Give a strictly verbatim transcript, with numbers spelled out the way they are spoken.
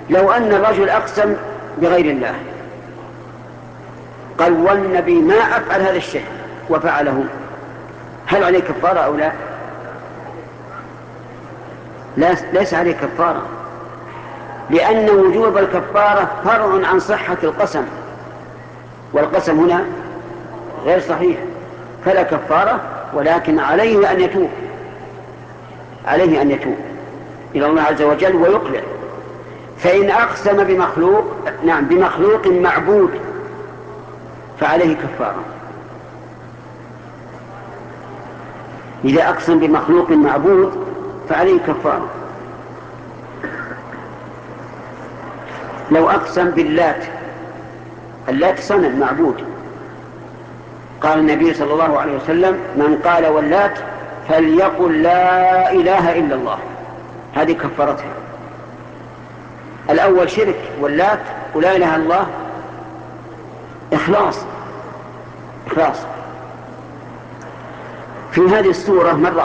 لو أن الرجل أقسم بغير الله، قال والنبي ما أفعل هذا الشيء وفعله، هل عليه كفارة أو لا؟ لا، ليس عليه كفارة، لأن وجوب الكفارة فرع عن صحة القسم، والقسم هنا غير صحيح، فلا كفارة، ولكن عليه أن يتوب، عليه أن يتوب إلى الله عز وجل ويقلع. فإن أقسم بمخلوق، نعم بمخلوق معبود، فعليه كفارة. إذا أقسم بمخلوق معبود فعليه كفارة. لو أقسم باللات، اللات صنم معبود، قال النبي صلى الله عليه وسلم من قال واللات فليقل لا إله إلا الله، هذه كفارتها. الأول شرك واللات، ولا إله إلا الله إخلاص إخلاص. في هذه السورة مرة